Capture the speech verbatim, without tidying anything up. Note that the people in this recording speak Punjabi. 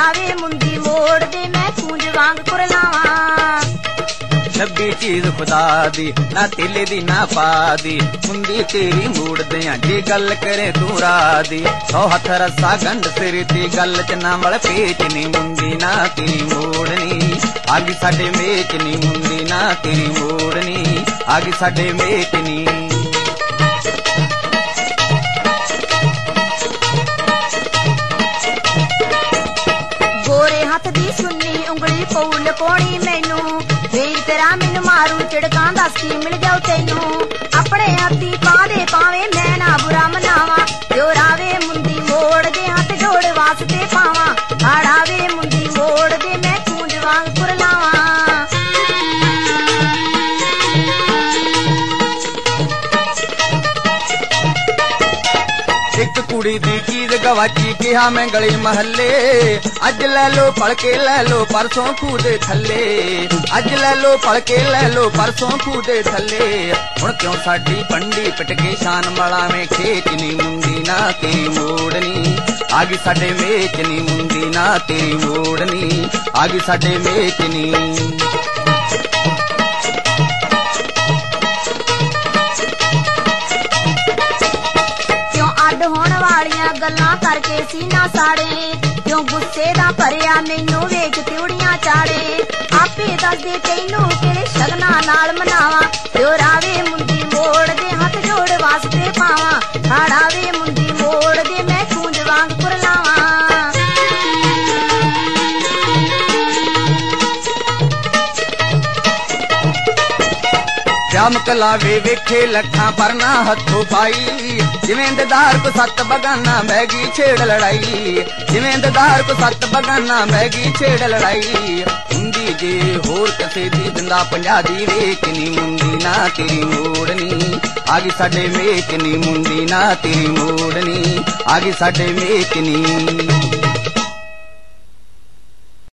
ਆਵੇ ਮੁੰਦੀ ਮੋੜਦੇ ਮੈਂ ਕੂੰਜ ਵਾਂਗ ਕੁਰਲਾਵਾਂ। ਛੱਬੀ ਚੀਜ਼ ਖੁਦਾ ਦੀ ਨਾ ਤੇਲੇ ਦੀ ਨਾ ਪਾ ਦੀ ਮੁੰਦੀ ਤੇਰੀ ਮੋੜਦਿਆਂ ਜੇ ਗੱਲ ਕਰੇ ਤੂੰ ਰਾਹ ਦੀ। ਸੌ ਹੱਥ ਰੱਸਾ ਗੰਢ ਸਿਰ ਤੇ ਗੱਲ ਚ ਨਾ ਮਲ ਪੇਚ ਨੀ ਮੁੰਦੀ ਨਾ ਤੇਰੀ ਮੋੜਨੀ ਆ ਗਈ ਸਾਡੇ ਮੇਚ ਨੀ ਮੁੰਦੀ ਨਾ ਤੇਰੀ ਮੋੜਨੀ ਆ ਗਈ ਸਾਡੇ ਮੇਚ ਨੀ। ਗੋਰੇ ਹੱਥ ਦੀ ਸੁੰਨੀ ਉਂਗਲੀ ਪਊ ਲਕੋਣੀ ਮੈਨੂੰ ਫੇਰ ਤੇਰਾ ਮੈਨੂੰ ਮਾਰੂ ਝਿੜਕਾਂ ਦੱਸ ਕੀ ਮਿਲ ਜਾਊ ਤੈਨੂੰ। ਆਪਣੇ ਹੱਥੀ ਪਾ ਦੇ ਪਾਵੇਂ ਮੈਂ ਨਾ ਬੁਰਾ ਮਨਾਵਾਂ ਜੋ ਰਾਵੇ ਮੁੰਦੀ ਮੋੜਦੇ ਹੱਥ ਜੋੜ ਵਾਸਤੇ ਪਾਵਾਂ। ਆੜਾਵੇ ਮੁੰਦੀ ਮੋੜਦੇ ਮੈਂ ਕੂੰਜ ਵਾਂਗ ਕੁਰਲਾਵਾਂ। ਇੱਕ ਕੁੜੀ ਦੀ ਚੀਜ਼ ਗਵਾਚੀ ਕਿਹਾ ਮੈਂ ਗਲੀ ਮਹੱਲੇ ਅੱਜ ਲੈ ਲੋ ਫੜ ਕੇ ਲੈ ਲੋ ਪਰਸੋਂ ਖੂਹ ਦੇ ਥੱਲੇ। ਅੱਜ ਲੈ ਲੋ ਫੜ ਕੇ ਲੈ ਲੋ ਪਰਸੋਂ ਖੂਹ ਦੇ ਥੱਲੇ। ਹੁਣ ਕਿਉਂ ਸਾਡੀ ਪੰਡੀ ਪਿਟ ਕੇ ਸ਼ਾਨ ਮਲਾਵੇਂ ਖੇਚ ਨੀ ਮੁੰਦੀ ਨਾ ਤੇਰੀ ਮੋੜਨੀ ਆ ਗਈ ਸਾਡੇ ਮੇਚ ਨੀ ਮੁੰਦੀ ਨਾ ਤੇਰੀ ਮੋੜਨੀ ਆ ਗਈ ਸਾਡੇ ਮੇਚ ਨੀ। ਹੋਣ ਵਾਲੀਆਂ ਗੱਲਾਂ ਕਰਕੇ ਸੀਨਾ ਸਾੜੇ ਕਿਉਂ ਗੁੱਸੇ ਦਾ ਭਰਿਆ ਮੈਨੂੰ ਵੇਖ ਤਿਉੜੀਆਂ ਚਾੜੇ। ਆਪੇ ਦੱਸਦੇ ਤੈਨੂੰ ਕਿਹੜੇ ਸ਼ਗਨਾਂ ਨਾਲ ਮਨਾਵਾਂ ਜੋ ਰਾਵੇ ਮੁੰਦੀ ਮੋੜਦੇ ਹੱਥ ਜੋੜ ਵਾਸਤੇ ਪਾਵਾਂ। ਹਾੜਾਵੇ ਮੁੰਦੀ ਮੋੜਦੇ ਮੈਂ ਕੂੰਜ ਵਾਂਗ ਕੁਰਲਾਵਾਂ। ਸ਼ਾਮ ਕਲਾਵੇ ਵੇਖੇ ਲੱਖਾਂ ਪਰਨਾ ਹੱਥੋਂ ਪਾਈ ਜਿਵੇਂ ਦਦਾਰ ਕੋ ਸੱਤ ਬਗਾਨਾ ਮੈਗੀ ਛੇੜ ਲੜਾਈ। ਜਿਵੇਂ ਦਦਾਰ ਕੋ ਸੱਤ ਬਗਾਨਾ ਮੈਗੀ ਛੇੜ ਲੜਾਈ। ਹੁੰਦੀ ਜੇ ਹੋਰ ਕਿਸੇ ਦੀ ਦਿੰਦਾ ਪੰਜਾਹ ਦੀ ਵੇਚ ਨੀ ਮੁੰਦੀ ਨਾ ਤੇਰੀ ਮੋੜਨੀ ਆ ਗਈ ਸਾਡੇ ਮੇਚ ਨੀ ਮੁੰਦੀ ਨਾ ਤੇਰੀ ਮੋੜਨੀ ਆ ਗਈ ਸਾਡੇ ਮੇਚ ਨੀ।